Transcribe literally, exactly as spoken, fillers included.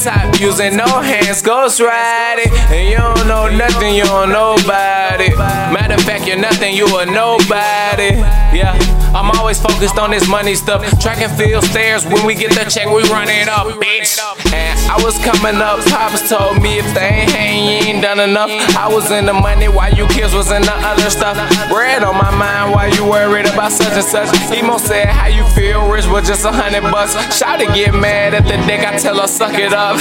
Top using no hands, ghost riding. And you don't know nothing, you don't know about it. Matter of fact, you're nothing, you a nobody. Yeah, I'm always focused on this money stuff. Track and field stairs, when we get the check, we run it up, bitch. And I was coming up, Pops told me if they ain't hang, you ain't done enough. I was in the money while you kids was in the other stuff. Bread on my mind while you worried about such and such. Emo said, how you feel rich with just a hundred bucks? Shawty get mad at the dick, I tell her suck it up.